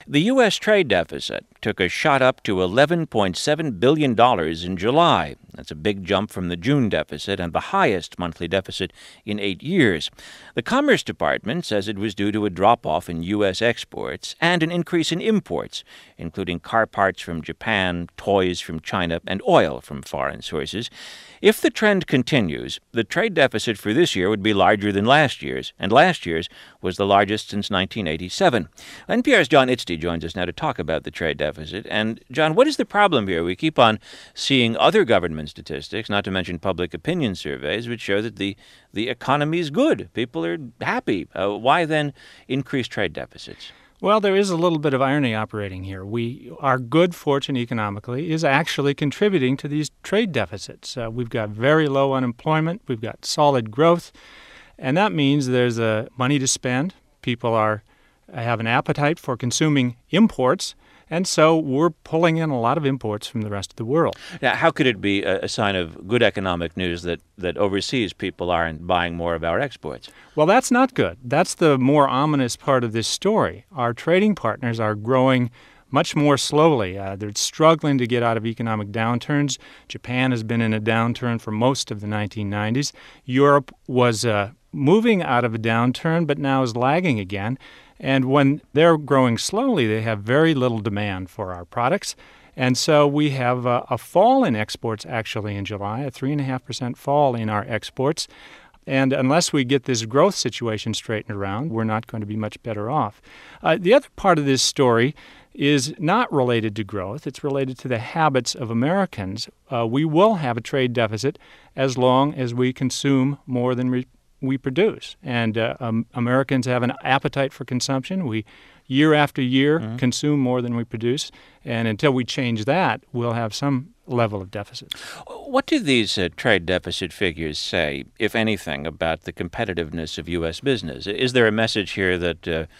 The U.S. trade deficit took a shot up to $11.7 billion in July. That's a big jump from the June deficit and the highest monthly deficit in 8 years. The Commerce Department says it was due to a drop-off in U.S. exports and an increase in imports, including car parts from Japan, toys from China, and oil from foreign sources. If the trend continues, the trade deficit for this year would be larger than last year's, and last year's was the largest since 1987. NPR's John Itzty joins us now to talk about the trade deficit. And, John, what is the problem here? We keep on seeing other government statistics, not to mention public opinion surveys, which show that the economy is good. People are happy. Why then increase trade deficits? Well, there is a little bit of irony operating here. Our good fortune economically is actually contributing to these trade deficits. We've got very low unemployment. We've got solid growth. And that means there's money to spend. People have an appetite for consuming imports. And so we're pulling in a lot of imports from the rest of the world. Now, how could it be a sign of good economic news that overseas people aren't buying more of our exports? Well, that's not good. That's the more ominous part of this story. Our trading partners are growing much more slowly. They're struggling to get out of economic downturns. Japan has been in a downturn for most of the 1990s. Europe was moving out of a downturn, but now is lagging again. And when they're growing slowly, they have very little demand for our products. And so we have a fall in exports actually in July, a 3.5% fall in our exports. And unless we get this growth situation straightened around, we're not going to be much better off. The other part of this story is not related to growth. It's related to the habits of Americans. We will have a trade deficit as long as we consume more than we produce. And Americans have an appetite for consumption. We, year after year, consume more than we produce. And until we change that, we'll have some level of deficit. What do these trade deficit figures say, if anything, about the competitiveness of U.S. business? Is there a message here that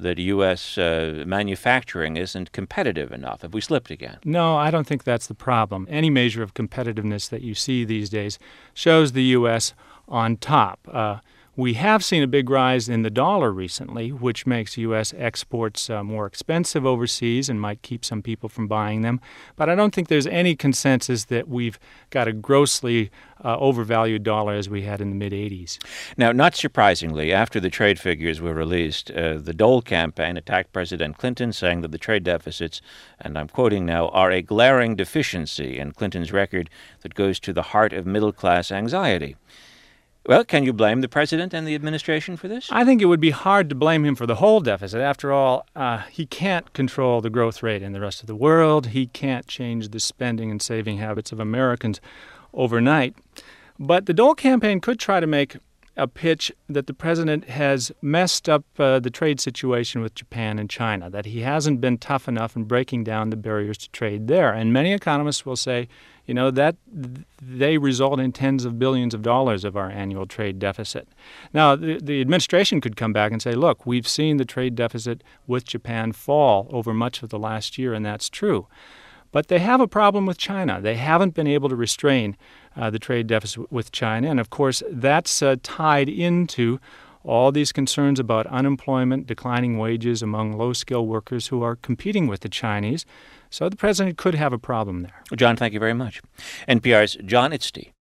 U.S. manufacturing isn't competitive enough? Have we slipped again? No, I don't think that's the problem. Any measure of competitiveness that you see these days shows the U.S. on top. We have seen a big rise in the dollar recently, which makes U.S. exports more expensive overseas and might keep some people from buying them. But I don't think there's any consensus that we've got a grossly overvalued dollar as we had in the mid-'80s. Now, not surprisingly, after the trade figures were released, the Dole campaign attacked President Clinton, saying that the trade deficits, and I'm quoting now, are a glaring deficiency in Clinton's record that goes to the heart of middle-class anxiety. Well, can you blame the president and the administration for this? I think it would be hard to blame him for the whole deficit. After all, he can't control the growth rate in the rest of the world. He can't change the spending and saving habits of Americans overnight. But the Dole campaign could try to make a pitch that the president has messed up the trade situation with Japan and China, that he hasn't been tough enough in breaking down the barriers to trade there. And many economists will say, that they result in tens of billions of dollars of our annual trade deficit. Now, the administration could come back and say, look, we've seen the trade deficit with Japan fall over much of the last year, and that's true. But they have a problem with China. They haven't been able to restrain the trade deficit with China. And, of course, that's tied into all these concerns about unemployment, declining wages among low-skilled workers who are competing with the Chinese. So the president could have a problem there. Well, John, thank you very much. NPR's John Itzty.